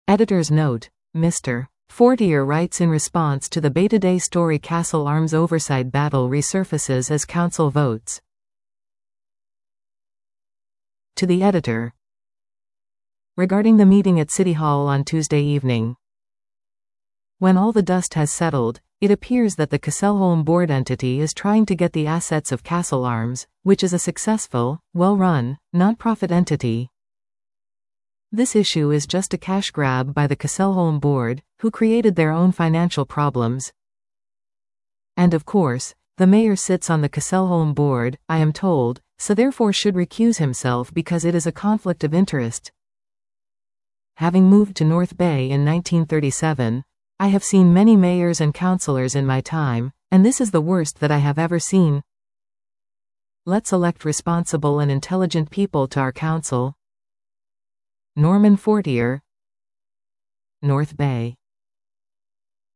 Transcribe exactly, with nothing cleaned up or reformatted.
Editor's note: Mister Fortier writes in response to the Beta Day story Castle Arms oversight battle resurfaces as council votes. To the editor. Regarding the meeting at City Hall on Tuesday evening. When all the dust has settled, it appears that the Casselholm board entity is trying to get the assets of Castle Arms, which is a successful, well-run, non-profit entity. This issue is just a cash grab by the Casselholm board, who created their own financial problems. And of course, the mayor sits on the Casselholm board, I am told, so therefore should recuse himself because it is a conflict of interest. Having moved to North Bay in nineteen thirty-seven, I have seen many mayors and councillors in my time, and this is the worst that I have ever seen. Let's elect responsible and intelligent people to our council. Norman Fortier, North Bay.